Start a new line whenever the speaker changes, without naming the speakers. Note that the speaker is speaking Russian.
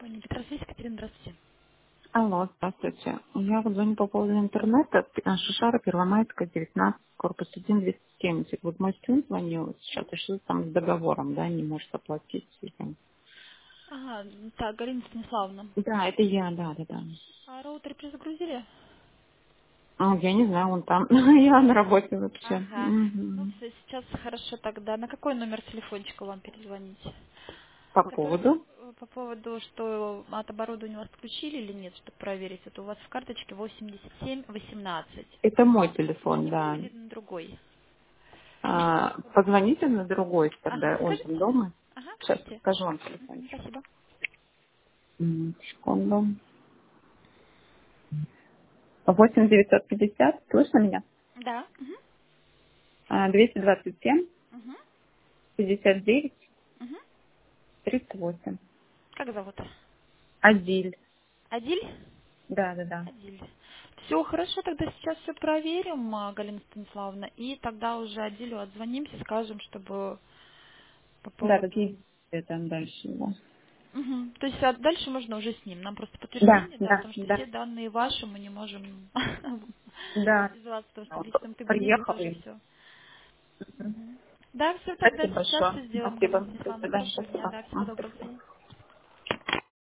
Понял. Петросвязь, Екатерина, здравствуйте.
Алло, здравствуйте. Я вот звоню по поводу интернета. Шишара, Первомайская, 19, корпус 1, 270. Вот мой сын звонил сейчас, и что там с договором, да, не может оплатить.
Ага, так, Галина Станиславовна.
Да, это я, да, да, да.
А роутер перезагрузили?
Ну, я не знаю, он там. Я на работе вообще.
Ага. Ну,
Мгм.
все, сейчас хорошо тогда. На какой номер телефончика вам перезвонить?
По
Который
поводу?
по поводу, что от оборудования вас включили или нет, чтобы проверить. Это у вас в карточке 8718.
Это мой
На
телефон,
него
да.
или на другой?
Позвоните на другой
Ага,
тогда, он там
скажите.
дома.
Ага,
Сейчас
скажите.
скажу вам
Мгм,
телефончик.
спасибо.
Секунду. 8950, слышно меня?
Да. Угу.
227
Угу.
59
Угу.
38.
Как зовут?
Адиль.
Адиль?
Да, да, да.
Адиль. Все хорошо, тогда сейчас все проверим, Галина Станиславовна, и тогда уже Адилю отзвонимся, скажем, чтобы по
Да,
поводу...
какие там дальше его?
Мгм. То есть дальше можно уже с ним. Нам просто
Да,
подтверждение, да,
да,
потому что
да,
все данные ваши мы не можем
да.
связаться, потому что в
Вот,
личном кабинете
приехал
тоже
и...
все.
Мгм.
Да, все, тогда
Спасибо
сейчас
большое.
все сделаем,
Спасибо.
Галина
До
Станиславовна.
свидания.
Хорошего дня,
Спасибо.
да, всего доброго, до свидания.